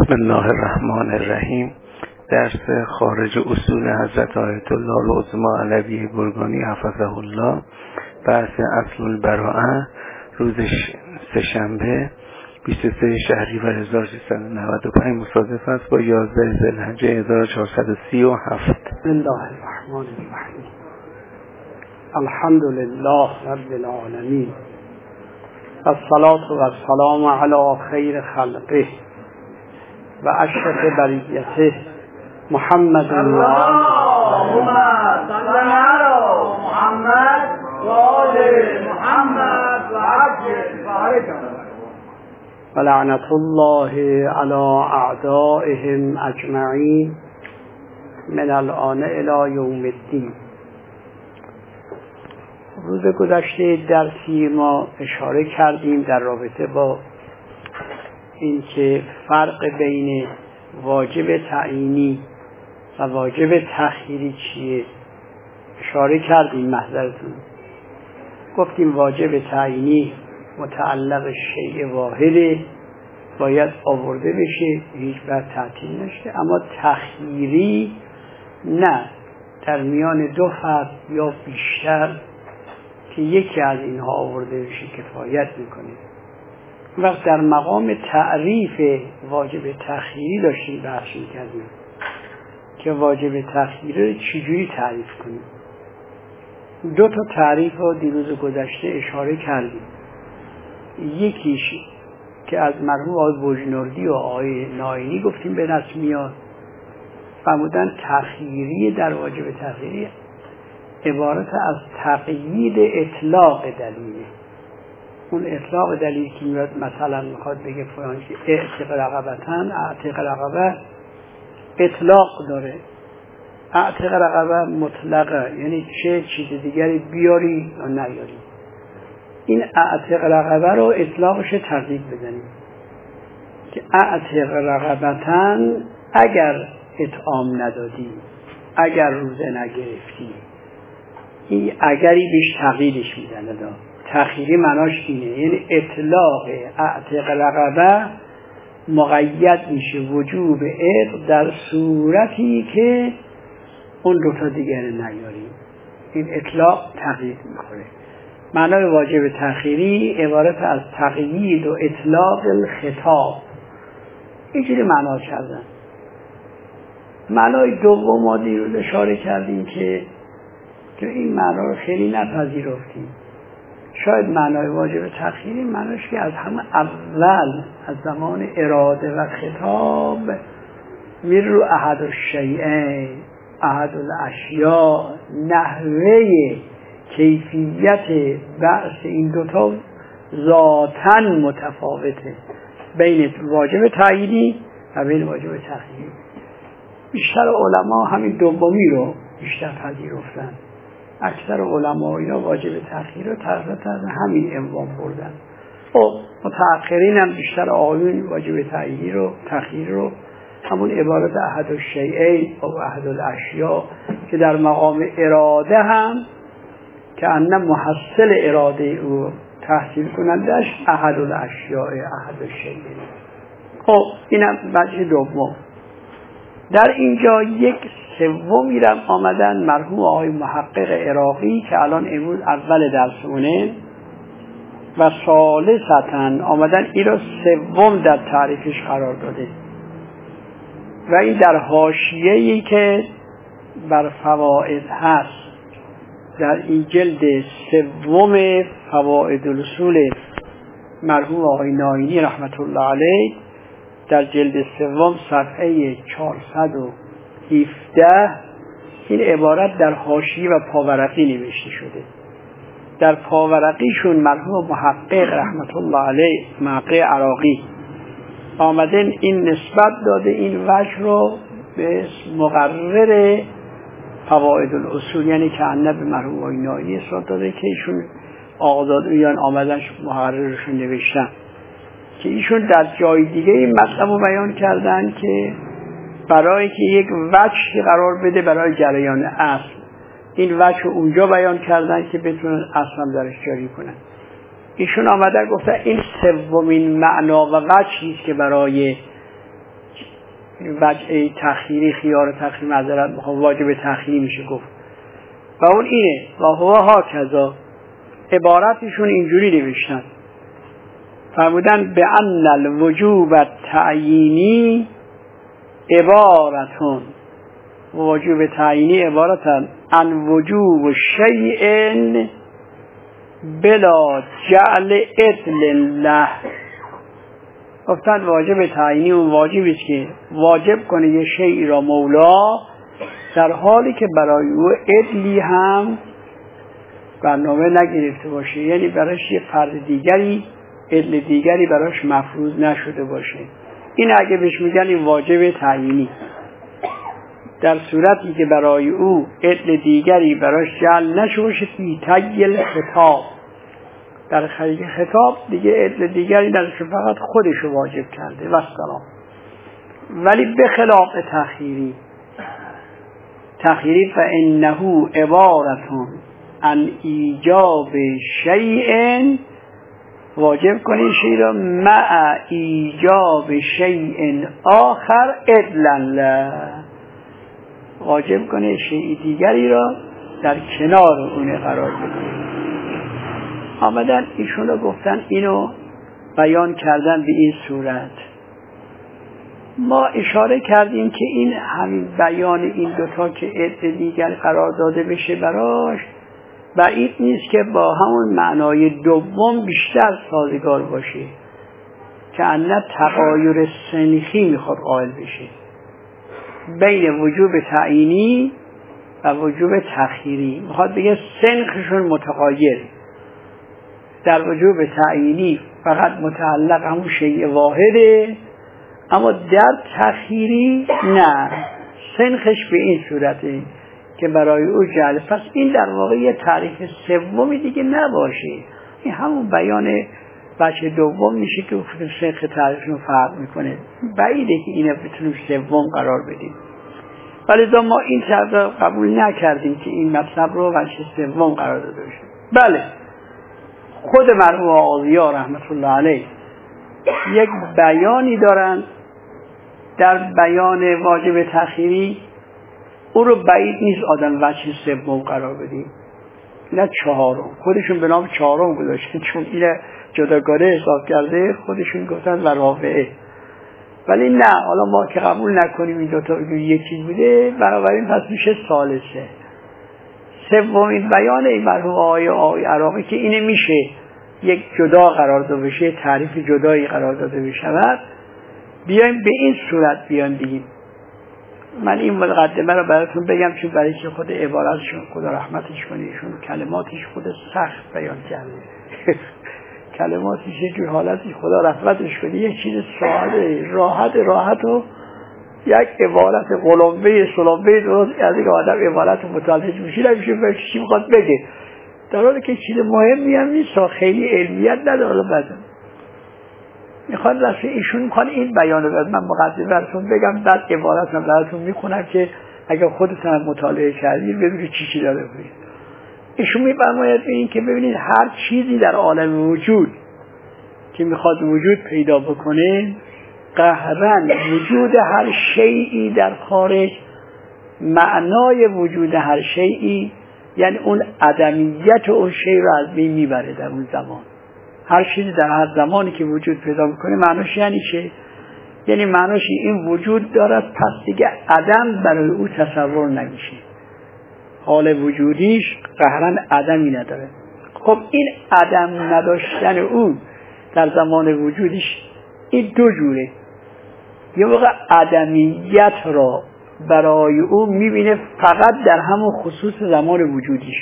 بسم الله الرحمن الرحیم. درس خارج اصول حضرت آیت الله العظمی علوی گرگانی حفظه الله، بحث اصل البراءه، روز سه‌شنبه 23 شهریور 1395 مصادف است با 11 ذوالحجه 1437. بسم الله الرحمن الرحیم. الحمد لله رب العالمین، الصلاة والسلام علی خیر خلقه و اشرف بریته محمد اللهم صل علی محمد و آل محمد و عجل فرجهم و لعنت الله علی اعدائهم اجمعین من الآن الی یوم الدین. روز گذشته درسی ما اشاره کردیم در رابطه با اینکه فرق بین واجب تعیینی و واجب تخییری چیه. اشاره کردیم، محضرتون گفتیم واجب تعیینی متعلق شیء واحده، باید آورده بشه، هیچ وقت تعطیل نشه. اما تخییری نه، در میان دو فرد یا بیشتر که یکی از اینها آورده بشه کفایت میکنه. وقت در مقام تعریف واجب تخییری داشتیم بحث میکردیم که واجب تخییری رو چجوری تعریف کنیم. دو تا تعریف رو دیروز گذشته اشاره کردیم. یکیش که از مرحوم آقای بوجنوردی و آقای ناینی گفتیم به دست میاد، فرمودن تخییری در واجب تخییری عبارت از تقیید اطلاق دلیله. اون اطلاق دلیل که میاد مثلا میخواد بگه فلان چیز اعتق رقبتن، اعتق رقبه اطلاق داره، اعتق رقبه مطلقه، یعنی چه چیز دیگری بیاری یا نیاری. این اعتق رقبه رو اطلاقش تقیید بزنیم که اعتق رقبتن اگر اطعام ندادی، اگر روزه نگرفتی، این اگری بیش تقییدش میزنه. تخییری معناش اینه، یعنی اطلاق اعتق رقبه مقید میشه وجوب عتق در صورتی که اون دوتا دیگر نیاریم. این اطلاق تقیید میخوره. معنای واجب تخییری عبارت از تقیید و اطلاق الخطاب. اینجوری معنا کردن. معنای دوم ما دیروز اشاره کردیم که این معنا رو خیلی نپذیرفتیم. شاید معنای واجب تخییری معناش که از همه اول، از زمان اراده و خطاب، میر رو احد الشیئین، احد الاشیاء، نحوه کیفیت بعض این دوتا ذاتاً متفاوته بین واجب تعیینی و بین واجب تخییری. بیشتر علما همین دومی رو بیشتر پذیرفتن. اکثر علما اینا واجب تخییر رو تحت همین عنوان بردن. خب متأخرین هم بیشتر آقایون واجب تعیینی رو، تخییر رو، همون عبارت احد الشیئین و احد الاشیاء که در مقام اراده هم که ان محصل اراده او تحصیل کنندش احد الاشیاء احد الشیئین. خب اینم وجه دوم. در اینجا یک سومی را آمدن مرحوم آقای محقق عراقی که الان امروز اول درسونه و ثالثاً آمدن این را سوم در تعریفش قرار داده و این در حاشیه‌ای که بر فوائد هست در این جلد سوم فوائد الاصول مرحوم آقای ناینی رحمت الله علیه در جلد سوم صفحه 417 این عبارت در حاشیه و پاورقی نوشته شده. در پاورقیشون مرحوم محقق رحمت الله علیه، محقق عراقی، آمدن این نسبت داده این وجه رو به مقرر فوائد الاصول، یعنی که انب مرحوم آقای ناینی اصلاح داده که ایشون آقادادویان آمدن مقررشون نوشتن که ایشون در جای دیگه این مطلب رو بیان کردن که برای که یک وجه قرار بده برای جریان اصل، این وجه رو اونجا بیان کردن که بتونن اصلا درش جاری کنن. ایشون آمدن گفتن این سومین معنا و وجهی است که برای وجه تخییری خیار تخییری معذرت میخوام واجب تخییری میشه گفت و اون اینه و هو هاکذا عبارتشون اینجوری نوشتن فرمودن به ان الوجوب التعیینی عبارتون وجوب تعیینی عبارتن عن وجوب شیء بلا جعل عدل له گفتن واجب تعیینی اون واجبی است که واجب کنه یه شیئی را مولا در حالی که برای او عدلی هم برنامه نگرفته باشه، یعنی براش یه فرد دیگری عدل دیگری براش مفروض نشده باشه. این اگه بهش میگن این واجب تعیینی، در صورتی که برای او عدل دیگری براش جعل نشده باشه فی تیل خطاب، در خریج خطاب دیگه عدل دیگری درش فقط خودشو واجب کرده و سلام. ولی به خلاف تخییری فانه عبارتون عن ایجاب شیء واجب کنی شیء را مع ایجاب شیء آخر عدلا له، واجب کنی شیء دیگری را در کنار اون قرار بده. آمدن ایشون رو گفتن اینو بیان کردن به این صورت. ما اشاره کردیم که این همین بیان این دوتا که عدل دیگر قرار داده بشه براش بعید نیست که با همون معنای دوم بیشتر سازگار باشه که انه تغایر سنخی میخواد قائل بشه بین وجوب تعیینی و وجوب تخییری. میخواد بگه سنخشون متغایره، در وجوب تعیینی فقط متعلق همون شیء واحده، اما در تخییری نه، سنخش به این صورته که برای او جعل. پس این در واقع یه تعریف سومی دیگه نباشه، این همون بیان بچه دوم میشه که سنخ تعریفشون فرق میکنه. بعیده که اینو بتونیم سوم قرار بدیم، ولی ما این تعریف قبول نکردیم که این مطلب رو بچه سوم قرار داده بشه. بله، خود مرحوم آقاضیا رحمت الله علیه یک بیانی دارن در بیان واجب تخییری، او رو بعید نیست آدم وجه سوم قرار بدیم، نه چهارم. خودشون به نام چهارم گذاشتن چون این جداگانه حساب کرده، خودشون گفتن و رافعه. ولی نه، حالا ما که قبول نکنیم این دوتا یک چیز بوده، بنابراین پس میشه ثالثه. سومین بیان این مرحوم آقای عراقی که اینه میشه یک جدا قرار داده بشه، تعریف جدایی قرار داده بشه. بیایم به این صورت بیان بگیم. من این مقدمه رو براتون بگم چون برای که خود عبارتشون خدا رحمتش کنه، ایشون کلماتش خود سخت بیان کرده کلماتش یه جور حالتش خدا رحمتش کنه، یه چیز ساده راحت و یک عبارت قلمبه سلمبه درست از یک آدم عبارت متعلق میشه نمیشه به چی میخواد بگه، در حالی که چیز مهمی هم نیست، خیلی علمیت نداره. بعد میخواد راسته ایشون میخواد این بیان رو من مقدمه براتون بگم، بعد عبارت رو براتون میخونم که اگر خودتون مطالعه کردید ببینید چی داره بگید. ایشون میفرماید به این که ببینید هر چیزی در عالم وجود که میخواد وجود پیدا بکنه، قهرن وجود هر شیئی در خارج، معنای وجود هر شیئی یعنی اون عدمیت اون شیء رو از بین میبره در اون زمان. هر چیزی در هر زمانی که وجود پیدا میکنه معناش یعنی چه؟ یعنی معناش این وجود دارد، پس دیگه عدم برای او تصور نمیشه، حال وجودیش قهرن عدمی نداره. خب این عدم نداشتن او در زمان وجودیش این دو جوره. یه موقع عدمیت را برای او میبینه فقط در همون خصوص زمان وجودیش،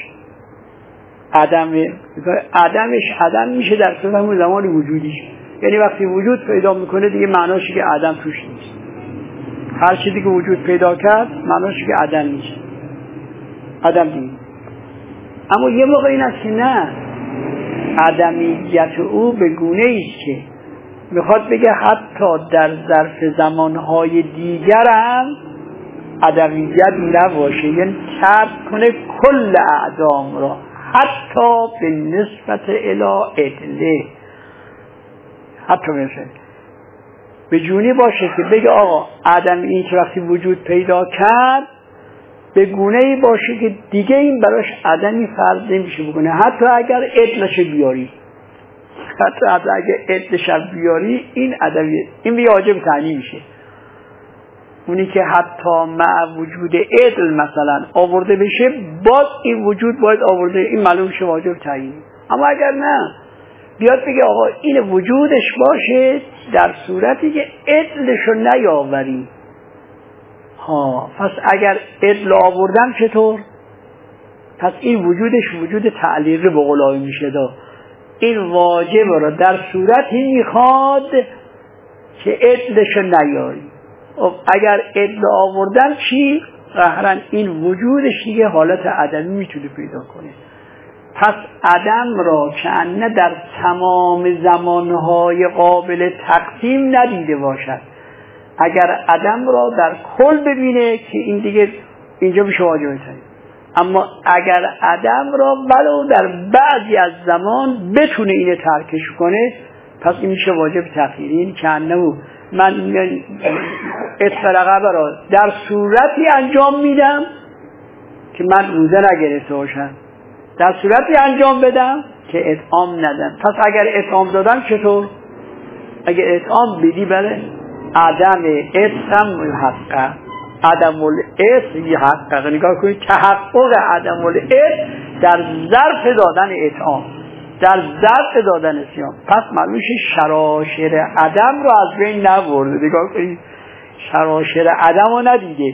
عدمش عدم میشه در همون زمان وجودیش، یعنی وقتی وجود پیدا میکنه دیگه معناش که عدم توش نیست. هر چیزی که وجود پیدا کرد معناش که عدم نیست، عدم نیست. اما یه موقع این است که نه، عدمیت او به گونه ایست که میخواد بگه حتی در ظرف زمانهای دیگر هم عدمیت نباشه، یعنی ترک کنه کل اعدام را حتی به نسبت الی عدله. حتی مثل به جونی باشه که بگه آقا عدم این که وقتی وجود پیدا کرد به گونه‌ای باشه که دیگه این براش عدمی فرض نمیشه بکنه، حتی اگر عدلش بیاری، حتی اگر عدلش بیاری این عدمی این واجب تعیین میشه. اونی که حتی مع وجود عدل مثلا آورده بشه باز این وجود باید آورده، این معلوم شه واجب تعیین. اما اگر نه بیاد بگه آقا این وجودش باشه در صورتی که عدلشو نیاوریم، پس اگر عدل آوردن چطور؟ پس این وجودش وجود تعلیقی به قول میشه دا. این واجب را در صورتی میخواد که عدلشو نیاری. اگر عدل آوردن چی؟ قهرن این وجودش دیگه حالت عدمی میتونه پیدا کنه. پس عدم را که انه در تمام زمانهای قابل تقسیم ندیده باشد، اگر عدم را در کل ببینه که این دیگه اینجا میشه واجب تعیین. اما اگر عدم را ولو در بعضی از زمان بتونه اینو ترکش کنه پس این میشه واجب تغییری. که انه من اطلاقه را در صورتی انجام میدم که من روزه نگرفته باشم، در صورتی انجام بدم که اطعام ندم. پس اگر اطعام دادم چطور؟ اگر اطعام بدی بله عدم اطعام محقق، عدم الاطعام محقق. نگاه کنید تحقق عدم الاطعام در ظرف دادن اطعام، در ظرف دادن صیام. پس معلومه شراشر عدم رو از بین نبرده. نگاه کنید شراشر عدم رو ندیده،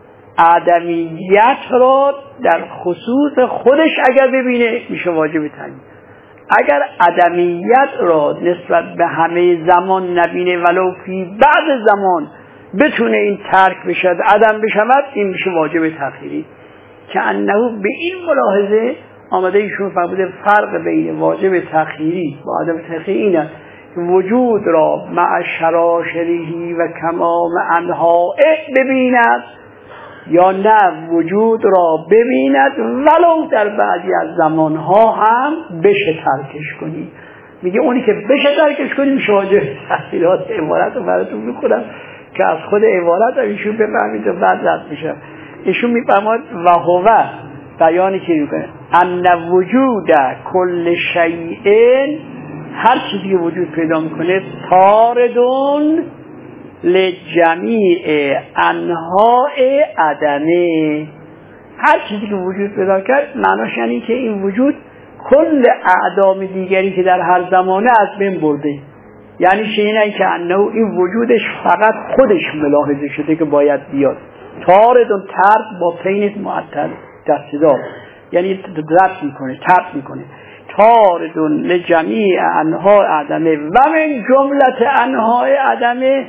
عدمیت رو در خصوص خودش اگر ببینه میشه واجب تعیین. اگر عدمیت را نسبت به همه زمان نبینه ولو فی بعض زمان بتونه این ترک بشد عدم بشود این میشه واجب تأخیری. که انه به این ملاحظه آمده ایشون فرموده فرق بین واجب تأخیری و عدم تأخیری اینه که وجود را مع شراشره و کمام انحائه ببیند یا نه وجود را ببیند ولو در بعضی از زمانها هم بشه ترکش کنی. میگه اونی که بشه ترکش کنی میشه واجب تأخیرات. عبارت رو براتون میخونم که از خود عبارت ایشون بفهمید و بعد رد میشه. ایشون میفرماد و هو بیانی که میکنه ان وجود کل شیء، هر چیزی که وجود پیدا میکنه تاردون لجمیع انواع عدمه. هر چیزی که وجود پیدا کرد معناش یعنی که این وجود کل اعدام دیگری که در هر زمانه از بین برده. یعنی شینه که انه این وجودش فقط خودش ملاحظه شده که باید بیاد. تاردون ترد با پینت معطل دستدار، یعنی رد میکنه، ترد میکنه. تاردون لجمیع انواع عدمه و من جملت انواع عدمه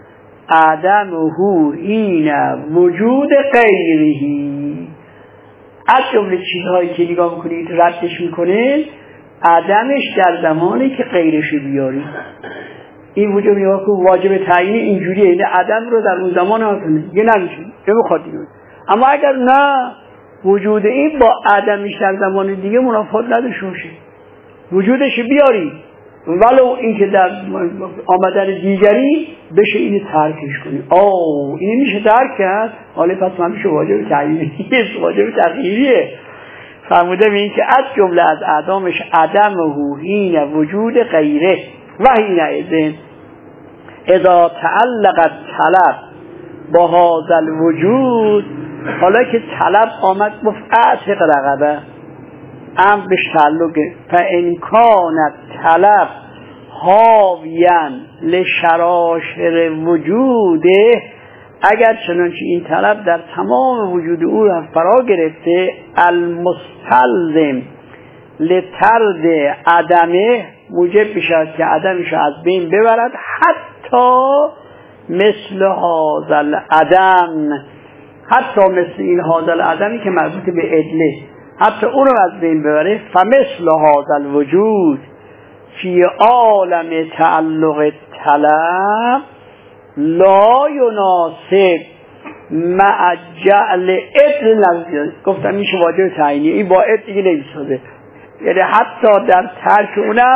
عدمه این وجود غیرهی. از جمله چیزهایی که نگاه میکنید ردش میکنه عدمش در زمانی که غیرش بیاری. این وجود نگاه کن واجب تعیین اینجوریه، این عدم رو در اون زمان ها کنه یه نمیشه نمیخواد دیگه. اما اگر نه وجود این با عدمش در زمان دیگه منافات نداشته باشه وجودش بیاری ولو این که در آمدن دیگری بشه اینو ترکش کنی. این میشه ترک کرد، حالا پس من میشه واجب تعیینیه، واجب تغییریه. فرموده به این که از جمله از اعدامش عدم هین وجود غیره و هین اذن اذا تعلقت طلب با هذا الوجود. حالا که طلب آمد مفعتق رقبه ام بهش تعلقه فانکانت طلب حاویان لشراشر وجوده، اگر چنانچه این طلب در تمام وجود او را فرا گرفته المستلزم لطرد عدمه موجب بشد که عدمش از بین ببرد حتی مثل هذا العدم، حتی مثل این هذا العدمی که مربوط به عدله حتی اون رو از بین ببره. فمثل هذا الوجود فی عالم تعلق طلب لا یناسب مع جعل عدل نمیشه. گفتم میشه واجب تعیینی، این با عدل دیگه نمیشه. یعنی حتی در ترک اونم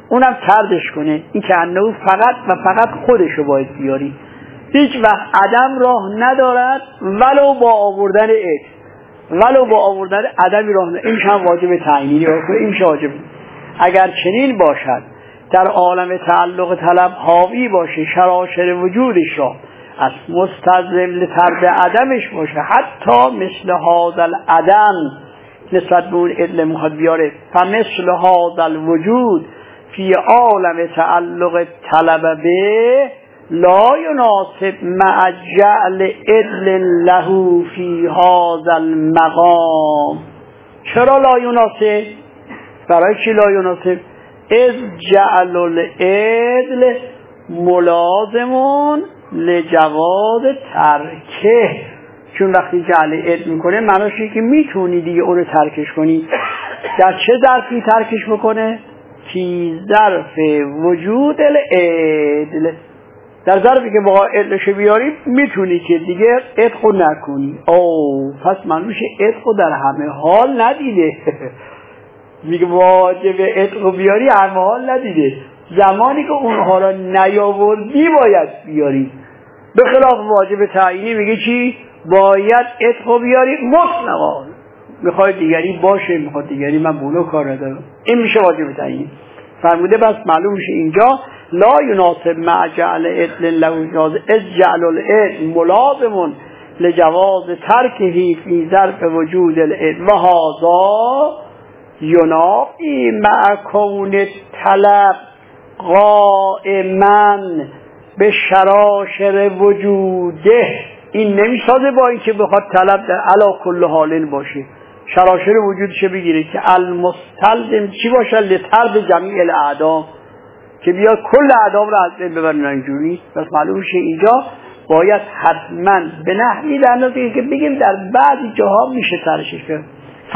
اونم طردش کنه. این که انه فقط و فقط خودشو باید بیاری، هیچ وقت عدم راه ندارد ولو با آوردن ولو با آوردن عدمی راه ندارد. این هم واجب تعیینی باشه. این واجب اگر چنین باشد در عالم تعلق طلب حاوی باشه شراشر وجودش را از مستلزم لطرد عدمش باشه، حتی مثل هذا العدم نسبت به اون عدل میخواد بیاره، فمثل هذا الوجود فی عالم تعلق طلب به لا یناسب مع جعل عدل له فی هذا المقام. چرا لا یناسب؟ برای چی لا یناسب؟ اذ جعل العدل ملازمون لجواز ترکه، چون وقتی جعل عدل میکنه معناش اینه که میتونی دیگه اون رو ترکش کنی. در چه ظرفی ترکش بکنه؟ فی ظرف وجود العدل، در ظرفی که با عدلش بیاری میتونی که دیگه عدل نکنی. پس منوش عدل در همه حال ندیده میگه واجب عدل بیاری همه حال ندیده، زمانی که اونها را نیاوردی باید بیاری. به خلاف واجب تعیینی میگه چی؟ باید عدل بیاری مطلقا، میخواد دیگری باشه، میخواد دیگری من بولو کار ندارم. این میشه واجب تعیینی. فرموده بس معلوم میشه اینجا لا یناسب مع جعل عدل له جواز اذ جعل العدل ملازم لجواز ترکه فی ظرف وجود العدل و هذا ینافی مع کون طلب قائما به شراشر وجوده. این نمیسازه با اینکه بخواد طلب در علا کل حال باشه، شراشر وجودش بگیره که المستلزم چی باشه؟ لطرد جمیع الاعدام، که بیاد کل اعدام رو از بین ببرن. اینجوری پس معلوم شه اینجا باید حتما به نحوی در نظر که بگیم در بعضی جاها میشه ترشش کرد.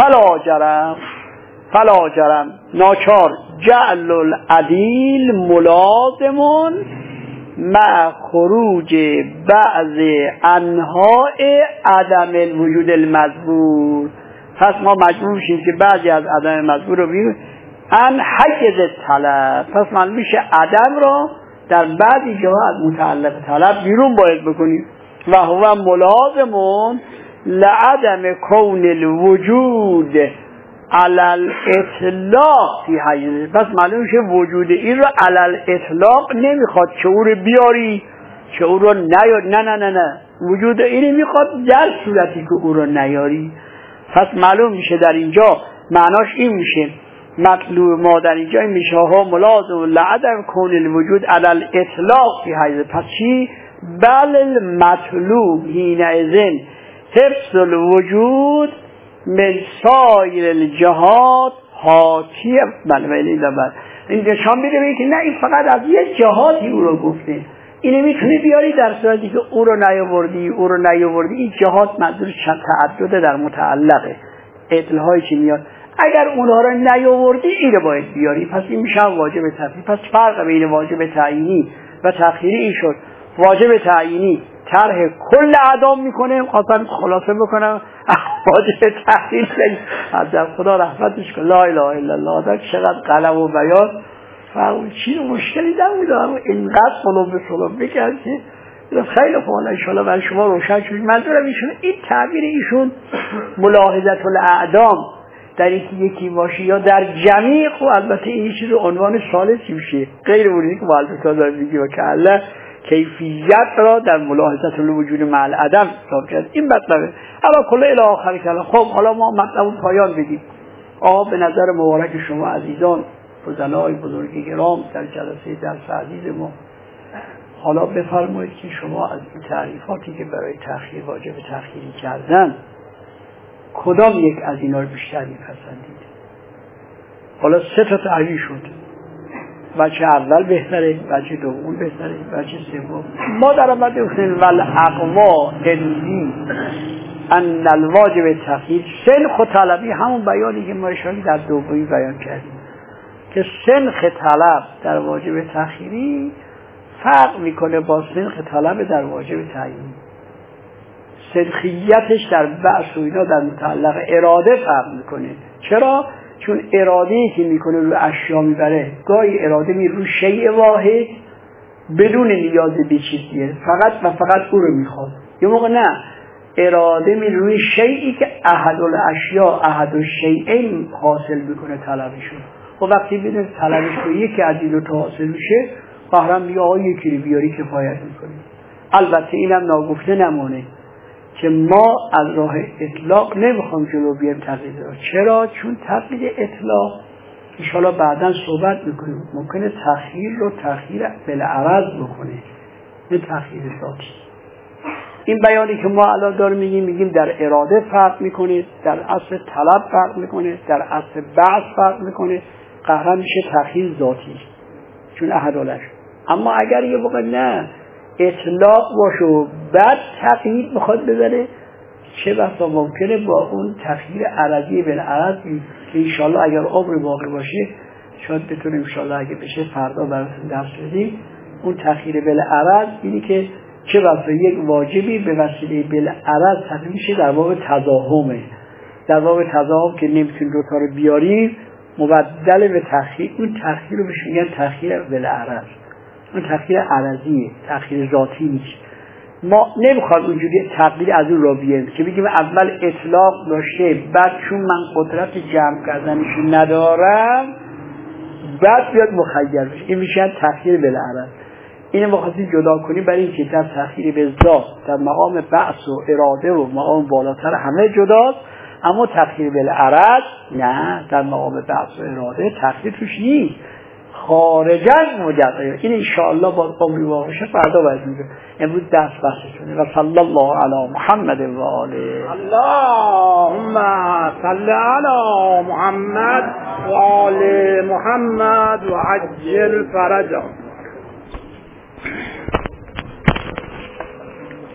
فلا جرم ناچار جعل العدیل ملازمون مع خروج بعض انواع عدم الوجود المذکور. پس ما مجبور میشیم که بعضی از عدم مذکور رو بگیم ان حیز طلب. پس معلوم میشه عدم را در بعضی جاها از متعلق طلب بیرون باید بکنیم. و هو ملازمون لعدم کون الوجود علی الاطلاق فی حیز. پس معلوم میشه وجود این رو علی الاطلاق نمیخواد که او رو بیاری، که او رو نیاری. نه وجود این میخواد در صورتی که او رو نیاری. پس معلوم میشه در اینجا معناش این میشه مطلوب ما در اینجا این میشه ها ملازم لعدم کون الوجود علی الاطلاق فی حیز. پس چی؟ بل المطلوب حینئذ حفظ الوجود من سایر الجهات حاکی. این نشان میده که نه این فقط از یه جهاتی او رو گفته، اینه میتونی بیاری در صورتی که او رو نیاوردی. این جهات منظور تعدد در متعلقه عدل‌هایی که میاد. اگر اونها رو نیاوردی اینو باید بیاری. پس این میشه واجب تعیینی. پس فرق بین واجب تعیینی و تأخیری این شد. واجب تعیینی طرح کل اعدام میکنه. خواستم خلاصه بکنم واجب تحصیل از خدا رحمتش کنه. لا اله الا الله. آدم چقدر قلم و بیان فرق چی مشکلی نبود، اما اینقدر صلب بکرد که خیلی فعلا انشاءالله برای شما روشن شد. منظورم ایشون این تعبیر ایشون ملاحظت الاعدام در اینکه یکی باشه یا در جمیع، خب البته این چیز عنوان ثالثی میشه غیر اونی که البته داره میگه و که الله کیفیت را در ملاحظت الوجود مع العدم حساب کرد. این مطلبه. اما کل الی آخر کلام. خب حالا ما مطلب پایان بدیم. به نظر مبارک شما عزیزان فضلای بزرگ گرام در جلسه درس عزیز ما، حالا بفرمایید که شما از این تعریفاتی که برای تأخیر واجب تأخیری کردن کدام یک از اینا رو بیشتر می‌پسندید؟ حالا 3 تا تعریف شد. وجه اول بهتره، وجه دوم بهتره، وجه سوم. ما در آمده گفتیم والاقوا عندی ان الواجب تأخیر سنخ و طلبی، همون بیانی که ما اشاره در دومی بیان کردیم که سنخ طلب در واجب تأخیری فرق میکنه با سنخ طلب در واجب تعیینی. سنخیتش در بعض و اینا در متعلق اراده فرق میکنه. چرا؟ چون اراده‌ای که میکنه رو اشیا میبره، گاهی اراده میره رو شیء واحد بدون نیاز به چیزیه، فقط و فقط او رو میخواد. یه موقع نه، اراده میره روی شیئی که احد الاشیا احد الشیئین حاصل میکنه طلبشون. و وقتی ببینه طلبش رو یکی از این دو تا حاصل میشه، قهرم میگه آقا یکی رو بیاری کفایت میکنه. البته اینم ناگفته نمونه که ما از راه اطلاق نمیخوام جلو بیاریم تقلید را. چرا؟ چون تقلید اطلاق انشاءالله بعدا صحبت میکنیم، ممکنه تخییر رو تخییر بالعرض بکنه، نه تخییر ذاتی. این بیانی که ما الان داریم میگیم در اراده فرق میکنه، در اصل طلب فرق میکنه، در اصل بعث فرق میکنه، قهرم میشه تخییر ذاتی چون احدالش. اما اگر یه موقع نه اطلاق باشه و بعد تقیید بخواد بزنه، چه بسا ممکنه با اون تخییر عرضی بالعرض که انشاءالله اگر عمر باقی باشه شاید بتونیم انشاءالله اگه بشه فردا براتون درس بدیم. اون تخییر بالعرض اینی که چه بسا یک واجبی به وسیله بالعرض تقیید میشه در باب تضاهمه، در باب تضاهم که نمیتونیم دوتا رو بیاریم مبدل به تخییر، اون تخییر رو بهش میگن تخییر بالعرض. اون تخییر عرضیه، تخییر ذاتی نیست. ما نمیخواد اونجوری تقلید از اون را بیاریم که بگیم اول اطلاق داشته، بعد چون من قدرت جمع کردنش ندارم بعد بیاد مخیر بشه. این میشه تخییر بالعرض. اینو می‌خواستیم جدا کنیم برای اینکه در تخییر به ذات در مقام بعث و اراده و مقام بالاتر همه جداست، اما تخییر بالعرض نه، در مقام بعث و اراده تخییر توش نیست، خارج از مجرد. این انشاءالله با عمری واقع شه فردا باید میگه. امروز دست بحثتونه و صلی الله علی محمد و آله. اللهم صل علی محمد و آل محمد و عجل فرجهم.